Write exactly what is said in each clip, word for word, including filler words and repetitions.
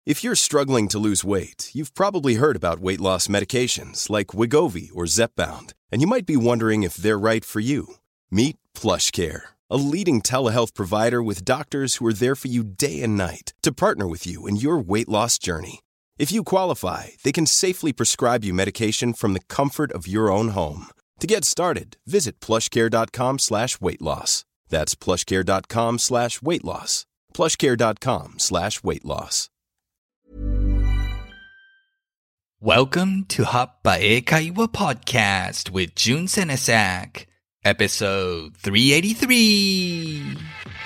If you're struggling to lose weight, you've probably heard about weight loss medications like Wegovy or Zepbound, and you might be wondering if they're right for you. Meet PlushCare, a leading telehealth provider with doctors who are there for you day and night to partner with you in your weight loss journey. If you qualify, they can safely prescribe you medication from the comfort of your own home. To get started, visit plushcare.com slash weight loss. That's plushcare.com slash weight loss. plushcare.com slash weight loss. Welcome to Happa Eikaiwa Podcast with Jun Senesak, episode three eighty-three.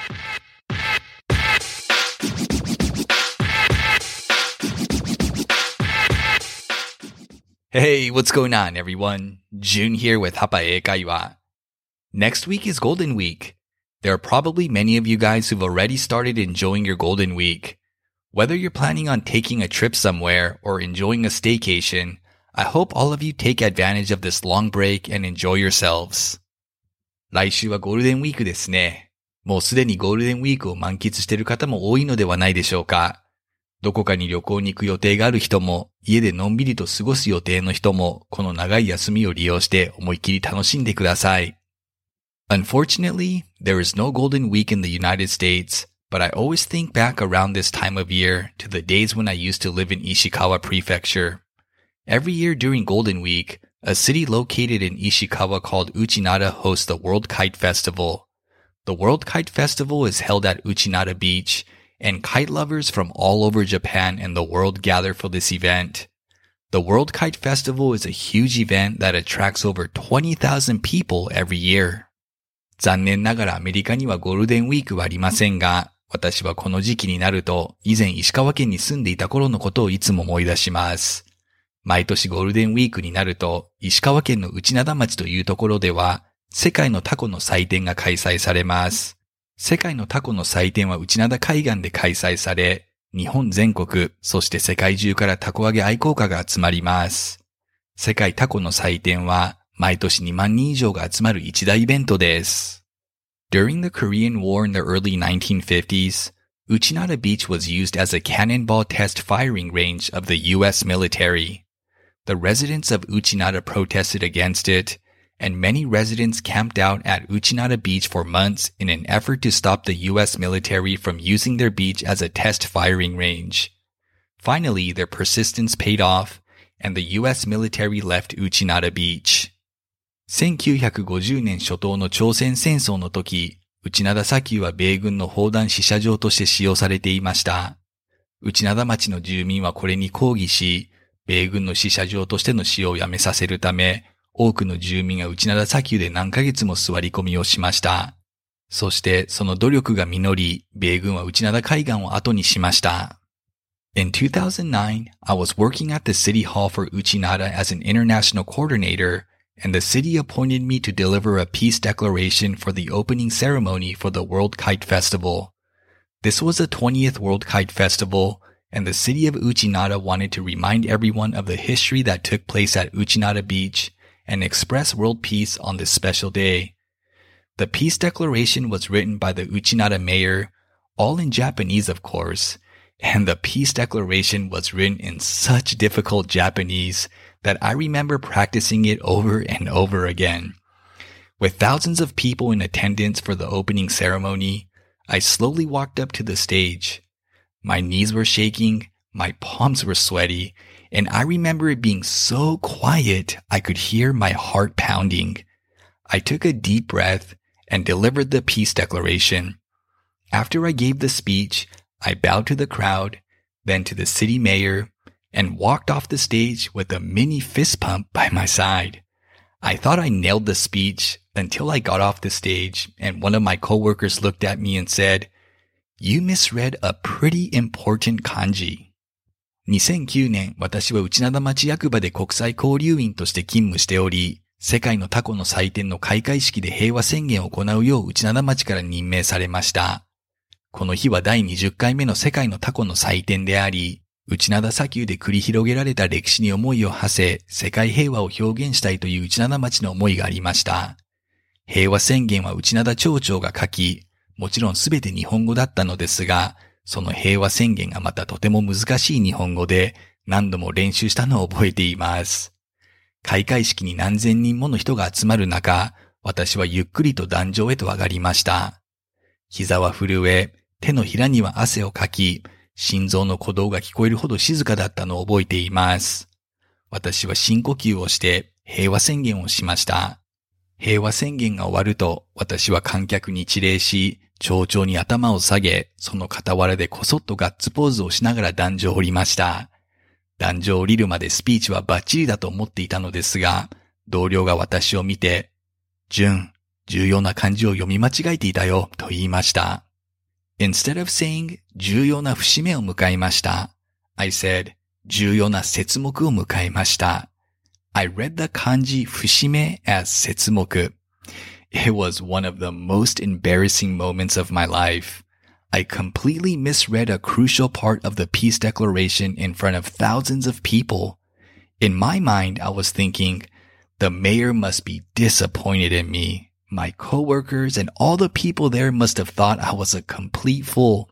Hey, what's going on, everyone? Jun here with Happa Eikaiwa. Next week is Golden Week. There are probably many of you guys who've already started enjoying your Golden Week. Whether you're planning on taking a trip somewhere or enjoying a staycation, I hope all of you take advantage of this long break and enjoy yourselves. 来週はゴールデンウィークですね。もうすでにゴールデンウィークを満喫している方も多いのではないでしょうか。どこかに旅行に行く予定がある人も、家でのんびりと過ごす予定の人も、この長い休みを利用して思いっきり楽しんでください。Unfortunately, there is no Golden Week in the United States.But I always think back around this time of year to the days when I used to live in Ishikawa Prefecture. Every year during Golden Week, a city located in Ishikawa called Uchinada hosts the World Kite Festival. The World Kite Festival is held at Uchinada Beach, and kite lovers from all over Japan and the world gather for this event. The World Kite Festival is a huge event that attracts over twenty thousand people every year. 残念ながらアメリカにはゴールデンウィークはありませんが、私はこの時期になると、以前石川県に住んでいた頃のことをいつも思い出します。毎年ゴールデンウィークになると、石川県の内灘町というところでは、世界のタコの祭典が開催されます。世界のタコの祭典は内灘海岸で開催され、日本全国、そして世界中からタコ揚げ愛好家が集まります。世界タコの祭典は、毎年にまんにん以上が集まる一大イベントです。During the Korean War in the early nineteen fifties, Uchinada Beach was used as a cannonball test firing range of the U S military. The residents of Uchinada protested against it, and many residents camped out at Uchinada Beach for months in an effort to stop the U S military from using their beach as a test firing range. Finally, their persistence paid off, and the U S military left Uchinada Beach.せんきゅうひゃくごじゅうねん初頭の朝鮮戦争の時、内灘砂丘は米軍の砲弾試射場として使用されていました。内灘町の住民はこれに抗議し、米軍の試射場としての使用をやめさせるため、多くの住民が内灘砂丘で何ヶ月も座り込みをしました。そしてその努力が実り、米軍は内灘海岸を後にしました。In two thousand nine, I was working at the city hall for Uchinada as an international coordinator,and the city appointed me to deliver a peace declaration for the opening ceremony for the World Kite Festival. This was the twentieth World Kite Festival, and the city of Uchinada wanted to remind everyone of the history that took place at Uchinada Beach and express world peace on this special day. The peace declaration was written by the Uchinada mayor, all in Japanese of course, and the peace declaration was written in such difficult Japanese,that I remember practicing it over and over again. With thousands of people in attendance for the opening ceremony, I slowly walked up to the stage. My knees were shaking, my palms were sweaty, and I remember it being so quiet I could hear my heart pounding. I took a deep breath and delivered the peace declaration. After I gave the speech, I bowed to the crowd, then to the city mayor,and walked off the stage with a mini fist pump by my side. I thought I nailed the speech until I got off the stage and one of my coworkers looked at me and said, "You misread a pretty important kanji." にせんきゅうねん、私は内灘町役場で国際交流員として勤務しており、世界のタコの祭典の開会式で平和宣言を行うよう内灘町から任命されました。この日はだいにじゅっかいめの世界のタコの祭典であり、内灘砂丘で繰り広げられた歴史に思いを馳せ、世界平和を表現したいという内灘町の思いがありました。平和宣言は内灘町長が書き、もちろんすべて日本語だったのですが、 その平和宣言がまたとても難しい日本語で何度も練習したのを覚えています。開会式に何千人もの人が集まる中、私はゆっくりと壇上へと上がりました。膝は震え、手のひらには汗をかき、心臓の鼓動が聞こえるほど静かだったのを覚えています。私は深呼吸をして平和宣言をしました。平和宣言が終わると、私は観客に一礼し、丁々に頭を下げ、その傍らでこそっとガッツポーズをしながら壇上を降りました。壇上を降りるまでスピーチはバッチリだと思っていたのですが、同僚が私を見て、純、重要な漢字を読み間違えていたよ、と言いました。Instead of saying 重要な節目を迎えました。I said 重要な節目を迎えました。I read the 漢字節目 as 節目。It was one of the most embarrassing moments of my life. I completely misread a crucial part of the peace declaration in front of thousands of people. In my mind, I was thinking, the mayor must be disappointed in me. My coworkers and all the people there must have thought I was a complete fool.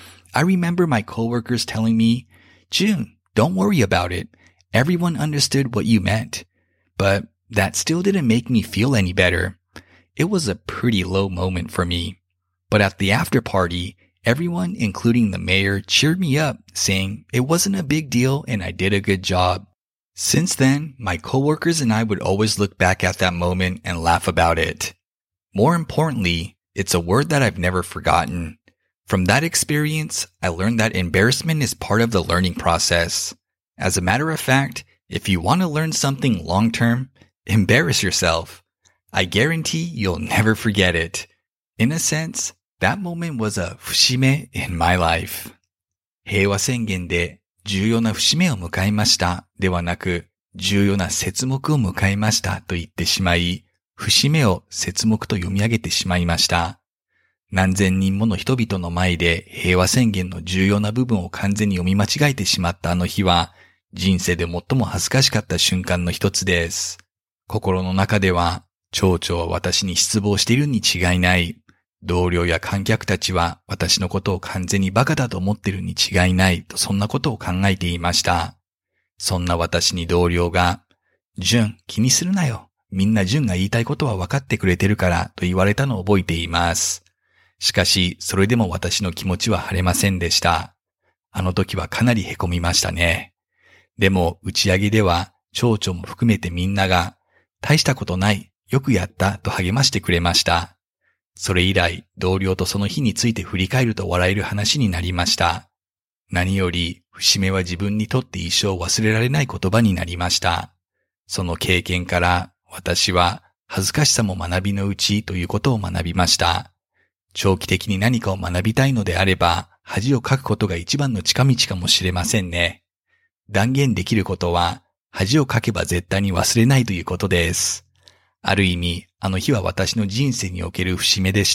I remember my coworkers telling me, June, don't worry about it. Everyone understood what you meant. But that still didn't make me feel any better. It was a pretty low moment for me. But at the after party, everyone, including the mayor, cheered me up, saying it wasn't a big deal and I did a good job. Since then, my coworkers and I would always look back at that moment and laugh about it. More importantly, it's a word that I've never forgotten. From that experience, I learned that embarrassment is part of the learning process. As a matter of fact, if you want to learn something long-term, embarrass yourself.I guarantee you'll never forget it. In a sense, that moment was a 節目 in my life. 平和宣言で重要な節目を迎えましたではなく、重要な節目を迎えましたと言ってしまい、節目を節目と読み上げてしまいました。何千人もの人々の前で平和宣言の重要な部分を完全に読み間違えてしまったあの日は、人生で最も恥ずかしかった瞬間の一つです。心の中では、町長は私に失望しているに違いない。同僚や観客たちは私のことを完全にバカだと思っているに違いないとそんなことを考えていました。そんな私に同僚が、純、気にするなよ。みんな純が言いたいことは分かってくれてるからと言われたのを覚えています。しかし、それでも私の気持ちは晴れませんでした。あの時はかなりへこみましたね。でも、打ち上げでは、町長も含めてみんなが、大したことない。よくやったと励ましてくれました。それ以来、同僚とその日について振り返ると笑える話になりました。何より、節目は自分にとって一生忘れられない言葉になりました。その経験から、私は恥ずかしさも学びのうちということを学びました。長期的に何かを学びたいのであれば、恥をかくことが一番の近道かもしれませんね。断言できることは、恥をかけば絶対に忘れないということです。ある意味、あの日は私の人生における節目でした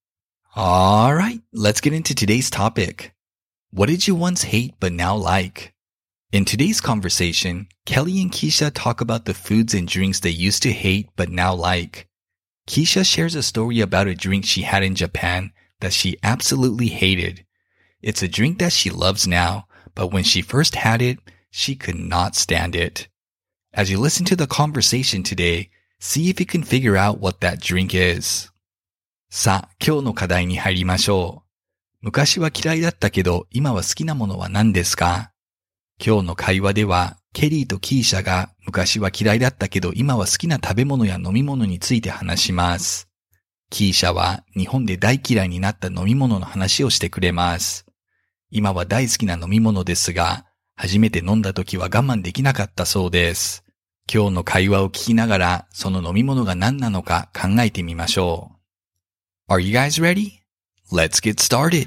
。Alright, let's get into today's topic. What did you once hate but now like? In today's conversation, Kelly and Keisha talk about the foods and drinks they used to hate but now like. Keisha shares a story about a drink she had in Japan that she absolutely hated. It's a drink that she loves now, but when she first had it, she could not stand it. As you listen to the conversation today, see if you can figure out what that drink is. さあ、今日の課題に入りましょう。昔は嫌いだったけど、今は好きなものは何ですか？今日の会話では、ケリーとキーシャが昔は嫌いだったけど、今は好きな食べ物や飲み物について話します。キーシャは日本で大嫌いになった飲み物の話をしてくれます。今は大好きな飲み物ですが、初めて飲んだ時は我慢できなかったそうです。今日の会話を聞きながら、その飲み物が何なのか考えてみましょう。Are you guys ready? Let's get started!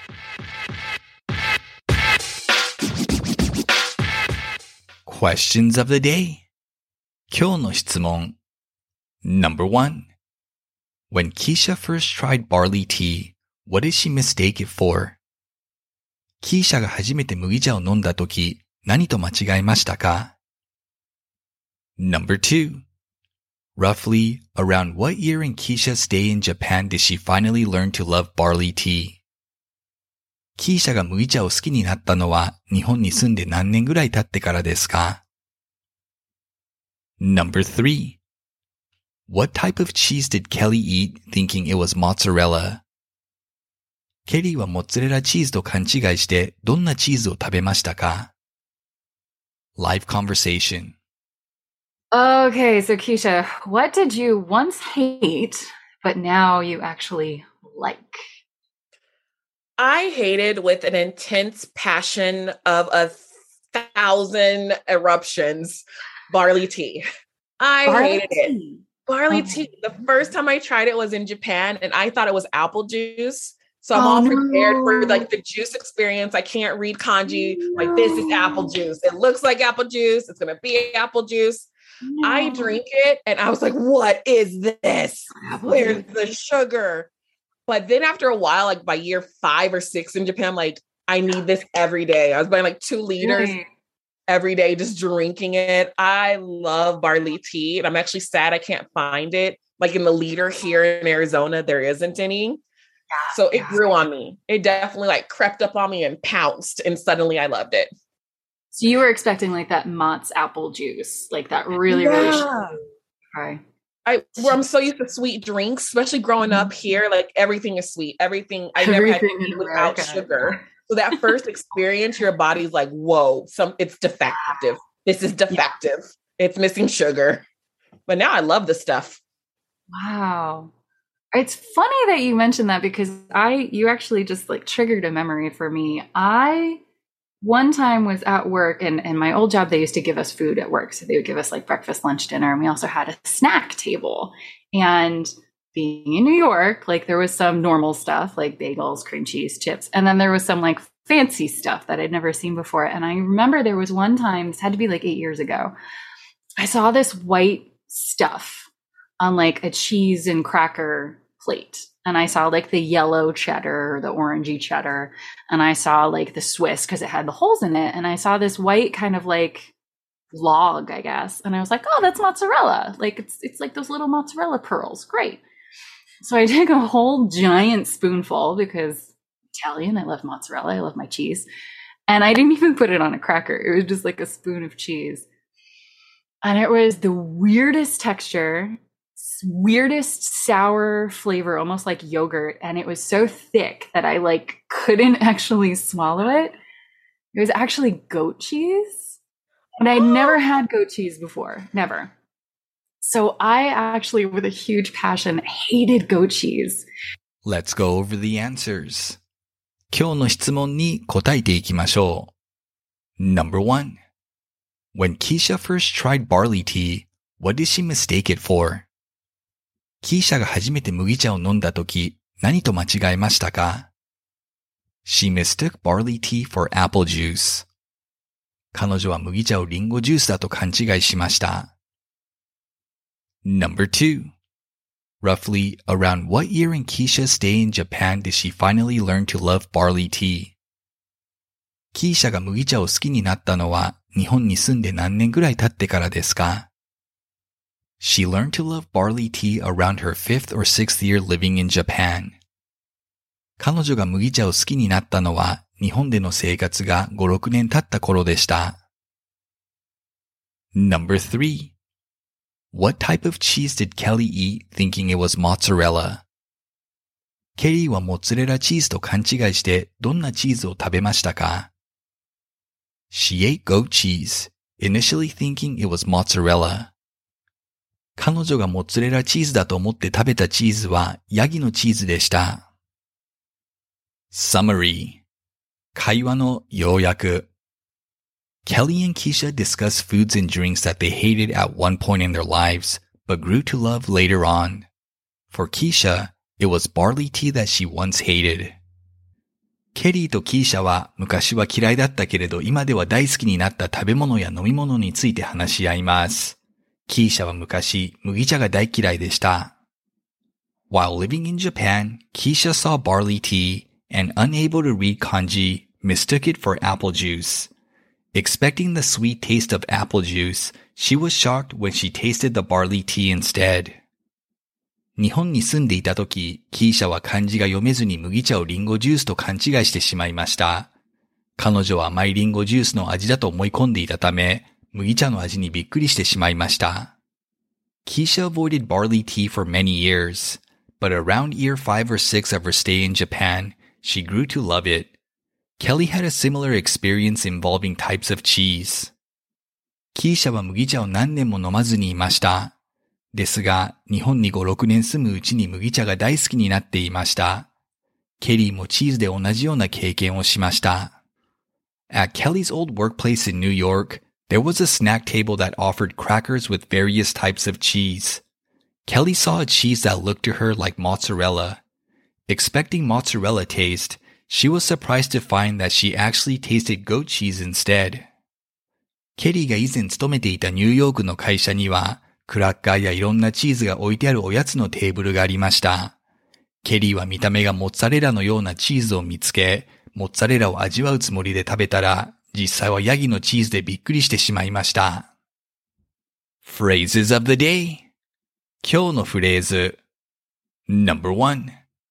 Questions of the day. 今日の質問。Number one. When Keisha first tried barley tea, what did she mistake it for? キーシャが初めて麦茶を飲んだとき、何と間違えましたか？ Number two. Roughly, around what year in Keisha's stay in Japan did she finally learn to love barley tea? キーシャが麦茶を好きになったのは日本に住んで何年ぐらい経ってからですか？ Number three. What type of cheese did Kelly eat thinking it was mozzarella? ケリーはモッツァレラチーズと勘違いしてどんなチーズを食べましたか？ Live conversation. Okay, so Keisha, what did you once hate, but now you actually like? I hated with an intense passion of a thousand eruptions barley tea. I Barley hated it. tea. Barley Oh. tea. The first time I tried it was in Japan and I thought it was apple juice. So I'm Oh, all prepared no. for like the juice experience. I can't read kanji. Like this is apple juice. It looks like apple juice. It's going to be apple juice. No. I drink it and I was like, what is this? Apple Where's juice. the sugar? But then after a while, like by year five or six in Japan, I'm like, I need this every day. I was buying like two liters Really? every day, just drinking it. I love barley tea. And I'm actually sad I can't find it. Like in the liter here in Arizona, there isn't any. So it Yeah. grew on me. It definitely like crept up on me and pounced. And suddenly I loved it. So you were expecting like that Mott's apple juice, like that really, really Yeah. sugary. Okay. I, well, I'm so used to sweet drinks, especially growing up here. Like everything is sweet. Everything, I never had Everything to eat in without America. sugar. So that first experience, your body's like, whoa, some it's defective. This is defective. It's missing sugar. But now I love the stuff. Wow. It's funny that you mentioned that because I, you actually just like triggered a memory for me. I, one time was at work and, and my old job, they used to give us food at work. So they would give us like breakfast, lunch, dinner. And we also had a snack table. And being in New York, like there was some normal stuff like bagels, cream cheese, chips. And then there was some like fancy stuff that I'd never seen before. And I remember there was one time, this had to be like eight years ago, I saw this white stuff on like a cheese and cracker plate. And I saw like the yellow cheddar, the orangey cheddar, and I saw like the Swiss because it had the holes in it. And I saw this white kind of like log, I guess. And I was like, oh, that's mozzarella. Like it's it's like those little mozzarella pearls. Great. So I took a whole giant spoonful because Italian, I love mozzarella, I love my cheese. And I didn't even put it on a cracker. It was just like a spoon of cheese. And it was the weirdest texture, weirdest sour flavor, almost like yogurt. And it was so thick that I like couldn't actually swallow it. It was actually goat cheese. And I'd never had goat cheese before, never. So I actually, with a huge passion, hated goat cheese. Let's go over the answers. 今日の質問に答えていきましょう。Number one. When Keisha first tried barley tea, what did she mistake it for? キーシャが初めて麦茶を飲んだとき、何と間違えましたか？ She mistook barley tea for apple juice. 彼女は麦茶をリンゴジュースだと勘違いしました。Number two. Roughly around what year in Keisha's stay in Japan did she finally learn to love barley tea? キーシャが麦茶を好きになったのは日本に住んで何年ぐらい経ってからですか？ She learned to love barley tea around her fifth or sixth year living in Japan. 彼女が麦茶を好きになったのは日本での生活がご、ろくねん経った頃でした。Number three. What type of cheese did Kelly eat thinking it was mozzarella? ケリーはモッツァレラチーズと勘違いしてどんなチーズを食べましたか？ She ate goat cheese, initially thinking it was mozzarella. 彼女がモッツァレラチーズだと思って食べたチーズはヤギのチーズでした。Summary. 会話の要約。Kelly and Keisha discussed foods and drinks that they hated at one point in their lives, but grew to love later on. For Keisha, it was barley tea that she once hated. ケリーとキーシャは昔は嫌いだったけれど今では大好きになった食べ物や飲み物について話し合います。キーシャは昔麦茶が大嫌いでした。While living in Japan, Keisha saw barley tea and, unable to read kanji, mistook it for apple juice. Expecting the sweet taste of apple juice, she was shocked when she tasted the barley tea instead. 日本に住んでいた時、キーシャは漢字が読めずに麦茶をリンゴジュースと勘違いしてしまいました。彼女は甘いリンゴジュースの味だと思い込んでいたため、麦茶の味にびっくりしてしまいました。Keisha avoided barley tea for many years, but around year five or six of her stay in Japan, she grew to love it. Kelly had a similar experience involving types of cheese. キーシャは麦茶を何年も飲まずにいました。ですが、日本にご、ろくねん住むうちに麦茶が大好きになっていました。ケリーもチーズで同じような経験をしました。At Kelly's old workplace in New York, there was a snack table that offered crackers with various types of cheese. Kelly saw a cheese that looked to her like mozzarella. Expecting mozzarella taste, she was surprised to find that she actually tasted goat cheese instead. ケリーが以前勤めていたニューヨークの会社には、クラッカーやいろんなチーズが置いてあるおやつのテーブルがありました。ケリーは見た目がモッツァレラのようなチーズを見つけ、モッツァレラを味わうつもりで食べたら、実際はヤギのチーズでびっくりしてしまいました。Phrases of the day 今日のフレーズ Number one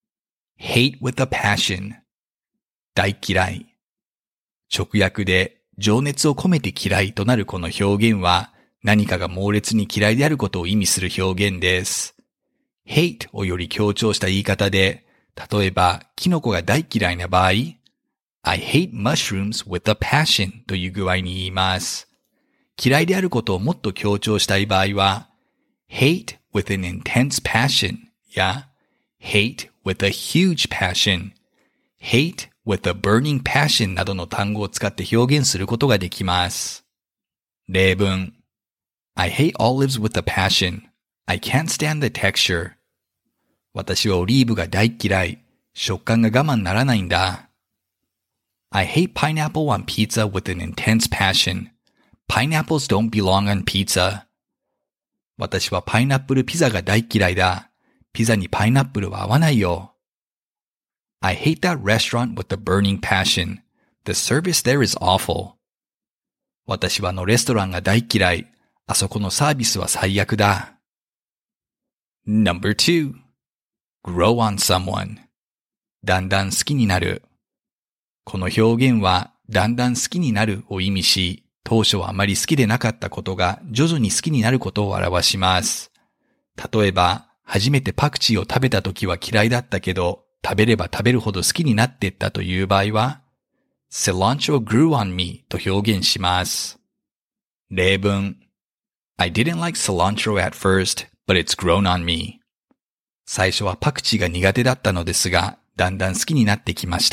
Hate with a passion 大嫌い直訳で情熱を込めて嫌いとなるこの表現は何かが猛烈に嫌いであることを意味する表現です。hate をより強調した言い方で、例えばキノコが大嫌いな場合、I hate mushrooms with a passion という具合に言います。嫌いであることをもっと強調したい場合は、hate with an intense passion や hate with a huge passion、hate with a burning passion などの単語を使って表現することができます。例文 I hate olives with a passion.I can't stand the texture. 私はオリーブが大嫌い。食感が我慢ならないんだ。I hate pineapple on pizza with an intense passion. Pineapples don't belong on pizza. 私はパイナップルピザが大嫌いだ。ピザにパイナップルは合わないよ。I hate that restaurant with a burning passion. The service there is awful. 私はあのレストランが大嫌い。あそこのサービスは最悪だ。Number two. Grow on someone. だんだん好きになる。この表現は、だんだん好きになるを意味し、当初はあまり好きでなかったことが徐々に好きになることを表します。例えば、初めてパクチーを食べた時は嫌いだったけど、食べれば食べるほど好きになっていったという場合は、Cilantro grew on me と表現します。例文I didn't like cilantro at first, but it's grown on me. 最初はパクチーが苦手だったのですが、だんだん好きになってきました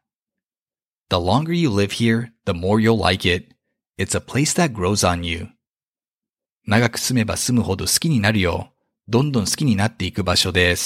。The longer you live here, the more you'll like it. It's a place that grows on you. 長く住めば住むほど好きになるよ。どんどん好きになっていく場所です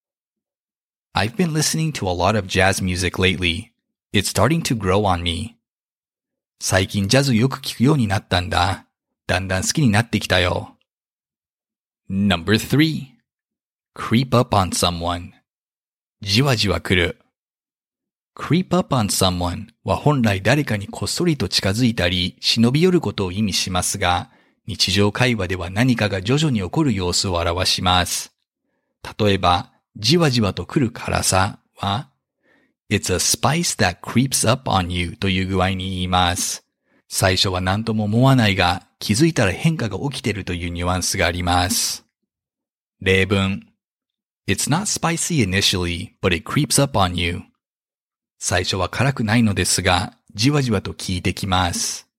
。I've been listening to a lot of jazz music lately. It's starting to grow on me. 最近ジャズよく聞くようになったんだ。だんだん好きになってきたよ。Number three. Creep up on someone. じわじわ来る。Creep up on someone は本来誰かにこっそりと近づいたり忍び寄ることを意味しますが、日常会話では何かが徐々に起こる様子を表します。例えば、じわじわと来る辛さは、It's a spice that creeps up on you という具合に言います。最初は何とも思わないが、気づいたら変化が起きているというニュアンスがあります。例文 It's not spicy initially, but it creeps up on you. 最初は辛くないのですが、じわじわと効いてきます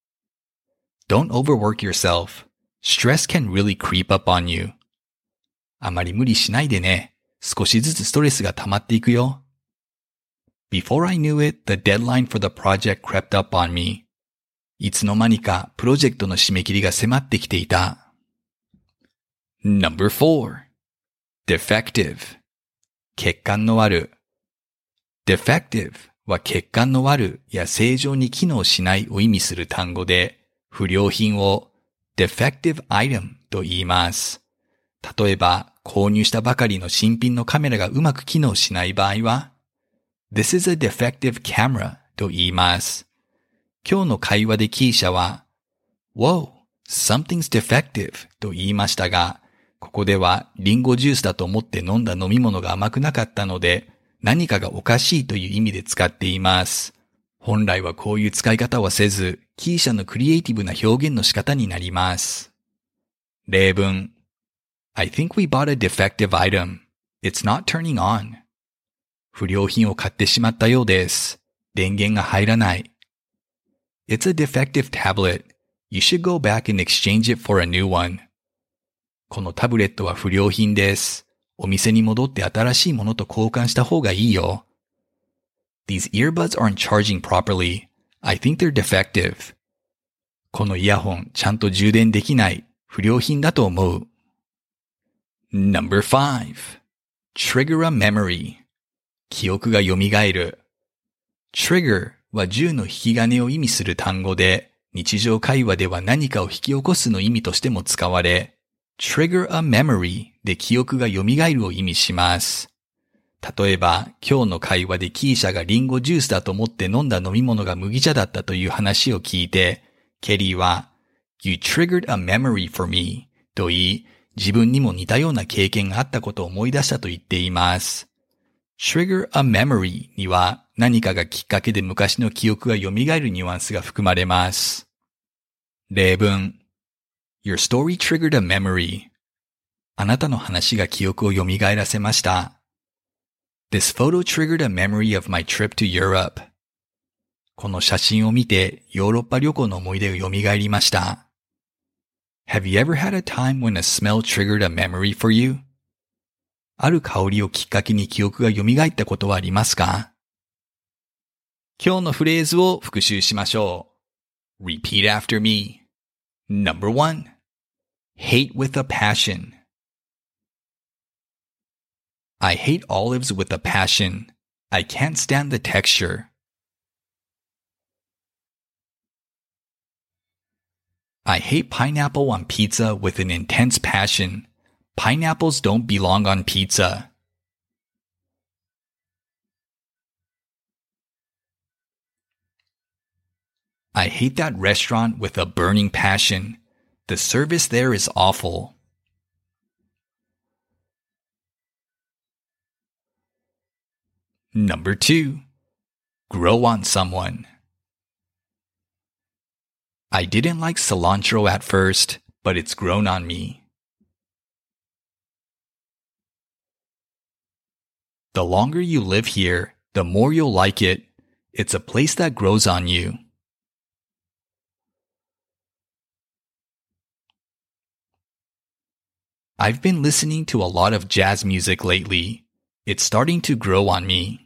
。Don't overwork yourself. Stress can really creep up on you. あまり無理しないでね。少しずつストレスが溜まっていくよ。Before I knew it, the deadline for the project crept up on me. いつの間にかプロジェクトの締め切りが迫ってきていた。Number four. Defective. 欠陥のある。Defective は欠陥のあるや正常に機能しないを意味する単語で、不良品を defective item と言います。例えば、購入したばかりの新品のカメラがうまく機能しない場合は、This is a defective camera と言います。今日の会話でキーシャは、Whoa, something's defective と言いましたが、 ここではリンゴジュースだと思って飲んだ飲み物が甘くなかったので、何かがおかしいという意味で使っています。本来はこういう使い方はせず、キーシャのクリエイティブな表現の仕方になります。例文 I think we bought a defective item. It's not turning on. 不良品を買ってしまったようです。電源が入らない。It's a defective tablet. You should go back and exchange it for a new one. このタブレットは不良品です。お店に戻って新しいものと交換した方がいいよ。These earbuds aren't charging properly. I think they're defective. このイヤホンちゃんと充電できない。不良品だと思う。Number five. Trigger a memory. 記憶が蘇る。Trigger は銃の引き金を意味する単語で、日常会話では何かを引き起こすの意味としても使われ、trigger a memory で記憶が蘇るを意味します。例えば、今日の会話でキーシャがリンゴジュースだと思って飲んだ飲み物が麦茶だったという話を聞いて、ケリーは、You triggered a memory for me と言い、自分にも似たような経験があったことを思い出したと言っています。trigger a memory には何かがきっかけで昔の記憶が蘇るニュアンスが含まれます。例文 Your story triggered a memory. あなたの話が記憶を蘇らせました。This photo triggered a memory of my trip to Europe. この写真を見てヨーロッパ旅行の思い出が蘇りました。Have you ever had a time when a smell triggered a memory for you? ある香りをきっかけに記憶が蘇ったことはありますか？今日のフレーズを復習しましょう。Repeat after me. Number one. Hate with a passion. I hate olives with a passion. I can't stand the texture. I hate pineapple on pizza with an intense passion. Pineapples don't belong on pizza. I hate that restaurant with a burning passion. The service there is awful. Number two. Grow on someone. I didn't like cilantro at first, but it's grown on me. The longer you live here, the more you'll like it. It's a place that grows on you. I've been listening to a lot of jazz music lately. It's starting to grow on me.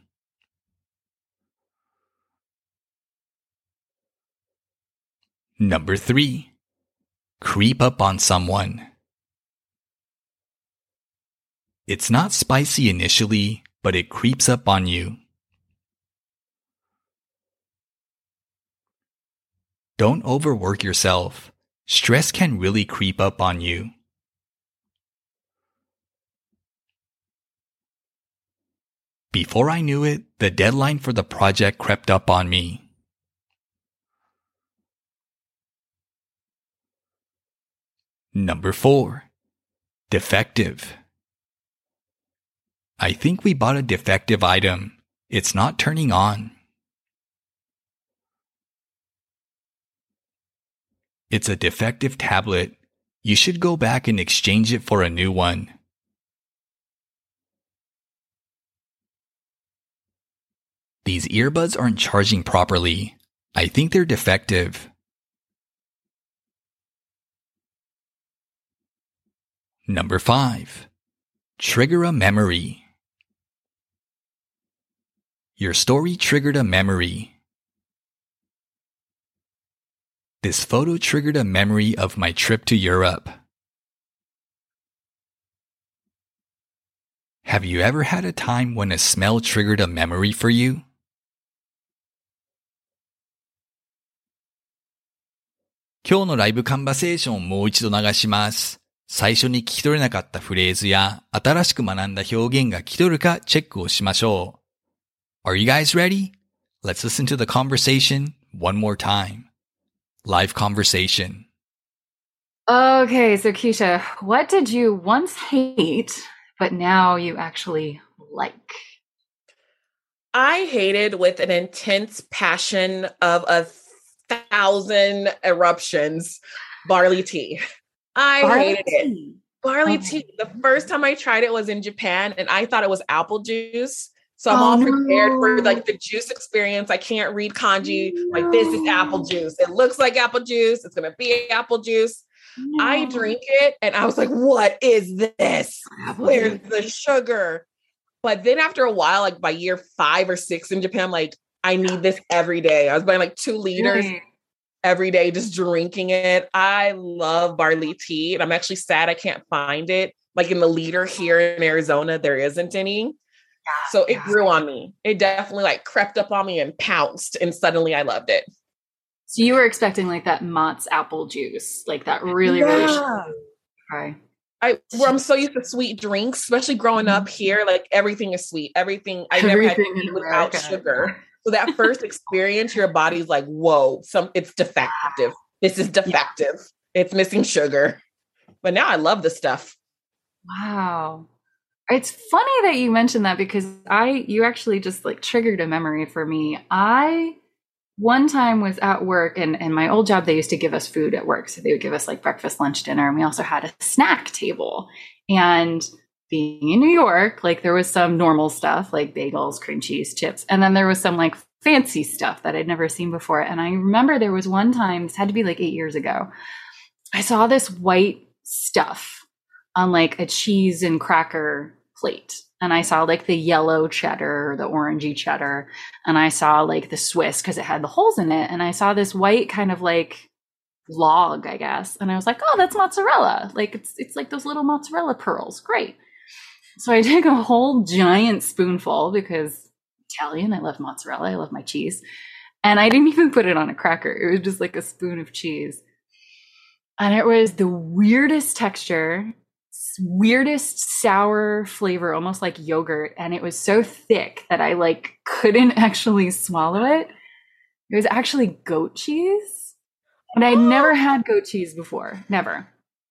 Number three. Creep up on someone. It's not spicy initially, but it creeps up on you. Don't overwork yourself. Stress can really creep up on you. Before I knew it, the deadline for the project crept up on me. Number four. Defective. I think we bought a defective item. It's not turning on. It's a defective tablet. You should go back and exchange it for a new one. These earbuds aren't charging properly. I think they're defective. Number five. Trigger a memory. Your story triggered a memory. This photo triggered a memory of my trip to Europe. Have you ever had a time when a smell triggered a memory for you? 今日のライブカンバセーションをもう一度流します。最初に聞き取れなかったフレーズや新しく学んだ表現が聞き取るかチェックをしましょう。Are you guys ready? Let's listen to the conversation one more time. Live conversation. Okay, so Keisha, what did you once hate, but now you actually like? I hated with an intense passion of a thousand eruptions barley tea. I Barley hated it. tea. Barley Oh. tea. The first time I tried it was in Japan and I thought it was apple juice. So I'm Oh, all prepared for no. like the juice experience. I can't read kanji. Like this is apple juice. It looks like apple juice. It's going to be apple juice. I No. drink it and I was like, what is this? Apple Where's juice. the sugar? But then after a while, like by year five or six in Japan, I'm like, I need this every day. I was buying like two liters Really? every day, just drinking it. I love barley tea. And I'm actually sad I can't find it. Like in the liter here in Arizona, there isn't any. So it Yeah. grew on me. It definitely like crept up on me and pounced. And suddenly I loved it. So you were expecting like that Mott's apple juice, like that really, really Yeah. sugary. Okay. I, well, I'm so used to sweet drinks, especially growing up here. Like everything is sweet. Everything. I never had Everything tea in without America. sugar. So that first experience, your body's like, whoa, some it's defective. This is defective. It's missing sugar. But now I love the stuff. Wow. It's funny that you mentioned that because I, you actually just like triggered a memory for me. I, one time was at work and, and my old job, they used to give us food at work. So they would give us like breakfast, lunch, dinner. And we also had a snack table. And being in New York, like there was some normal stuff like bagels, cream cheese, chips. And then there was some like fancy stuff that I'd never seen before. And I remember there was one time, this had to be like eight years ago, I saw this white stuff on like a cheese and cracker plate. And I saw like the yellow cheddar or the orangey cheddar. And I saw like the Swiss because it had the holes in it. And I saw this white kind of like log, I guess. And I was like, oh, that's mozzarella. Like it's it's like those little mozzarella pearls. Great. So I take a whole giant spoonful because Italian, I love mozzarella. I love my cheese. And I didn't even put it on a cracker. It was just like a spoon of cheese. And it was the weirdest texture, weirdest sour flavor, almost like yogurt. And it was so thick that I like couldn't actually swallow it. It was actually goat cheese. And I'd never had goat cheese before, never.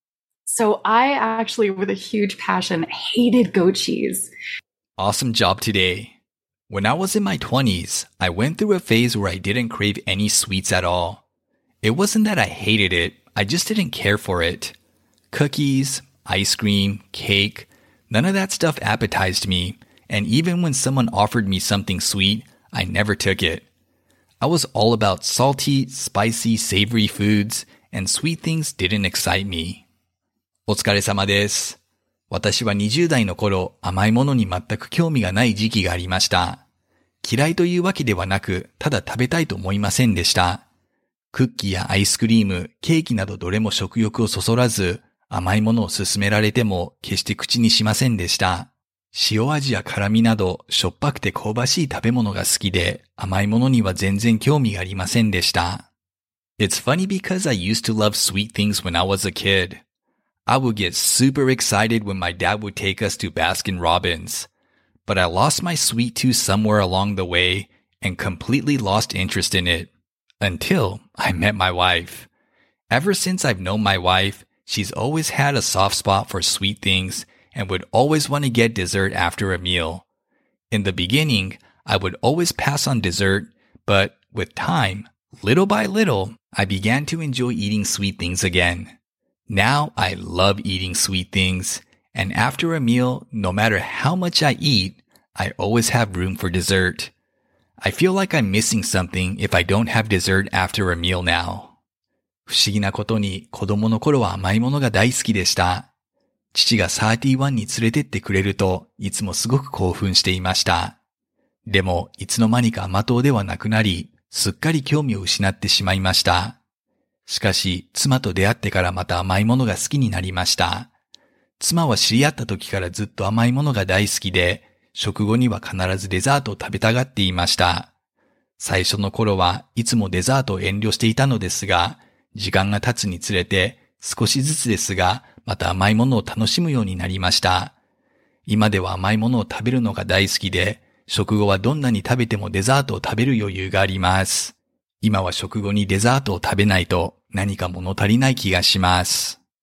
So I actually, with a huge passion, hated goat cheese. Awesome job today. When I was in my twenties, I went through a phase where I didn't crave any sweets at all. It wasn't that I hated it, I just didn't care for it. Cookies, ice cream, cake, none of that stuff appetized me, and even when someone offered me something sweet, I never took it. I was all about salty, spicy, savory foods, and sweet things didn't excite me. お疲れ様です。私はにじゅう代の頃、甘いものに全く興味がない時期がありました。嫌いというわけではなく、ただ食べたいと思いませんでした。クッキーやアイスクリーム、ケーキなどどれも食欲をそそらず、甘いものを勧められても決して口にしませんでした。塩味や辛みなどしょっぱくて香ばしい食べ物が好きで、甘いものには全然興味がありませんでした。It's funny because I used to love sweet things when I was a kid. I would get super excited when my dad would take us to Baskin Robbins. But I lost my sweet tooth somewhere along the way and completely lost interest in it. Until I met my wife. Ever since I've known my wife, she's always had a soft spot for sweet things and would always want to get dessert after a meal. In the beginning, I would always pass on dessert, but with time, little by little, I began to enjoy eating sweet things again. Now I love eating sweet things, and after a meal, no matter how much I eat, I always have room for dessert. I feel like I'm missing something if I don't have dessert after a meal now. 不思議なことに子供の頃は甘いものが大好きでした。父がサーティワンに連れてってくれるといつもすごく興奮していました。でもいつの間にか甘党ではなくなり、すっかり興味を失ってしまいました。しかし、妻と出会ってからまた甘いものが好きになりました。妻は知り合った時からずっと甘いものが大好きで、食後には必ずデザートを食べたがっていました。最初の頃はいつもデザートを遠慮していたのですが、時間が経つにつれて少しずつですが、また甘いものを楽しむようになりました。今では甘いものを食べるのが大好きで、食後はどんなに食べてもデザートを食べる余裕があります。今は食後にデザートを食べないと何か物足りない気がします。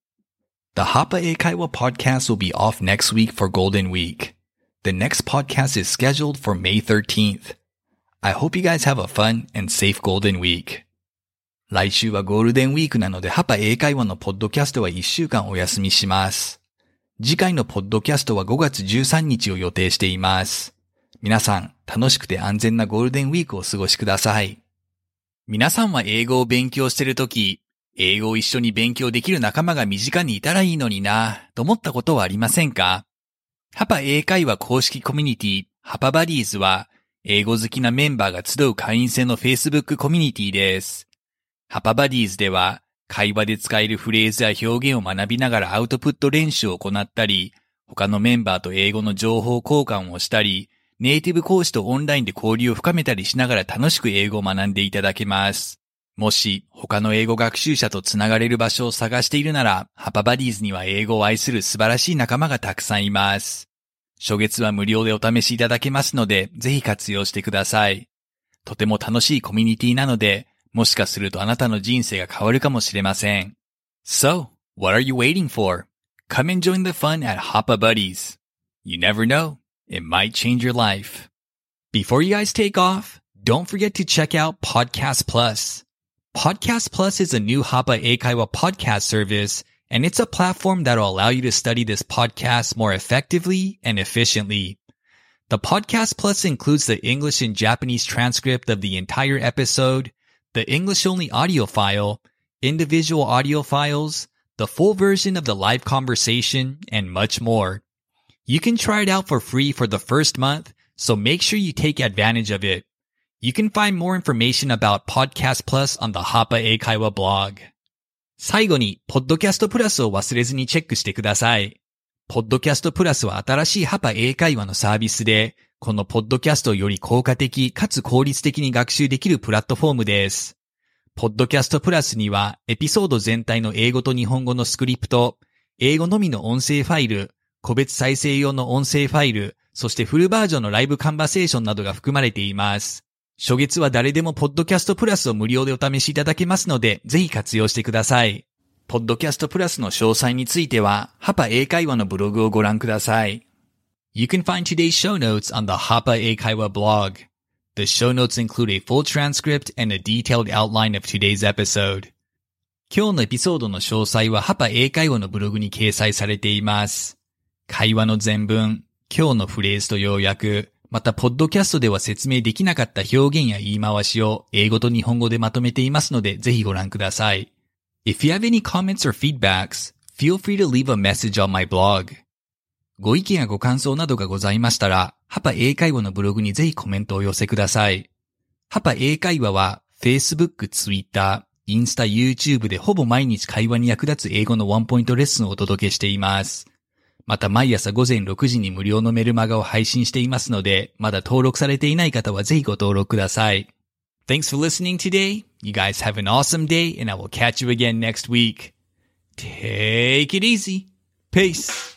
The Hapa Eikaiwa podcast will be off next week for Golden Week. The next podcast is scheduled for May thirteenth. I hope you guys have a fun and safe Golden Week. 来週はゴールデンウィークなのでハパ英会話のポッドキャストはいっしゅうかんお休みします。次回のポッドキャストはごがつじゅうさんにちを予定しています。皆さん、楽しくて安全なゴールデンウィークをお過ごしください。皆さんは英語を勉強しているとき、英語を一緒に勉強できる仲間が身近にいたらいいのになと思ったことはありませんか？ハパ英会話公式コミュニティハパバディーズは英語好きなメンバーが集う会員制の Facebook コミュニティです。ハパバディーズでは会話で使えるフレーズや表現を学びながらアウトプット練習を行ったり、他のメンバーと英語の情報交換をしたり、ネイティブ講師とオンラインで交流を深めたりしながら楽しく英語を学んでいただけます。もし他の英語学習者とつながれる場所を探しているなら、ハパバディーズには英語を愛する素晴らしい仲間がたくさんいます。初月は無料でお試しいただけますので、ぜひ活用してください。とても楽しいコミュニティなので、もしかするとあなたの人生が変わるかもしれません。So, what are you waiting for? Come and join the fun at Hapa Buddies. You never know. It might change your life. Before you guys take off, don't forget to check out Podcast Plus. Podcast Plus is a new Hapa Eikaiwa podcast service, and it's a platform that will allow you to study this podcast more effectively and efficiently. The Podcast Plus includes the English and Japanese transcript of the entire episode, the English-only audio file, individual audio files, the full version of the live conversation, and much more. You can try it out for free for the first month, so make sure you take advantage of it. You can find more information about Podcast Plus on the Hapa Eikaiwa blog. 最後に、ポッドキャストプラスを忘れずにチェックしてください。ポッドキャストプラスは新しいハパ英会話のサービスで、このポッドキャストをより効果的かつ効率的に学習できるプラットフォームです。ポッドキャストプラスには、エピソード全体の英語と日本語のスクリプト、英語のみの音声ファイル、個別再生用の音声ファイル、そしてフルバージョンのライブカンバセーションなどが含まれています。初月は誰でもポッドキャストプラスを無料でお試しいただけますので、ぜひ活用してください。ポッドキャストプラスの詳細については、ハパ英会話のブログをご覧ください。You can find today's show notes on the Hapa Eikaiwa blog. The show notes include a full transcript and a detailed outline of today's episode. 今日のエピソードの詳細はハパ英会話のブログに掲載されています。会話の全文、今日のフレーズと要約、また、ポッドキャストでは説明できなかった表現や言い回しを英語と日本語でまとめていますので、ぜひご覧ください。If you have any comments or feedbacks, feel free to leave a message on my blog. ご意見やご感想などがございましたら、ハパ英会話のブログにぜひコメントをお寄せください。ハパ英会話は、Facebook、Twitter、インスタ、YouTube でほぼ毎日会話に役立つ英語のワンポイントレッスンをお届けしています。また毎朝ごぜんろくじに無料のメルマガを配信していますので、まだ登録されていない方はぜひご登録ください。Thanks for listening today. You guys have an awesome day and I will catch you again next week. Take it easy. Peace.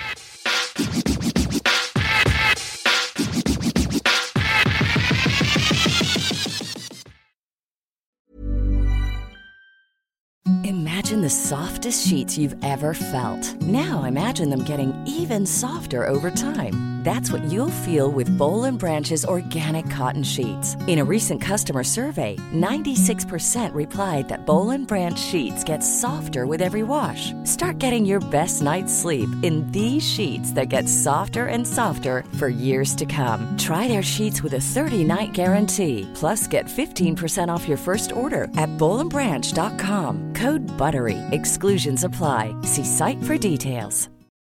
Imagine the softest sheets you've ever felt. Now imagine them getting even softer over time. That's what you'll feel with Boll and Branch's organic cotton sheets. In a recent customer survey, ninety-six percent replied that Boll and Branch sheets get softer with every wash. Start getting your best night's sleep in these sheets that get softer and softer for years to come. Try their sheets with a thirty-night guarantee. Plus, get fifteen percent off your first order at boll and branch dot com. Code BUTTERY. Exclusions apply. See site for details.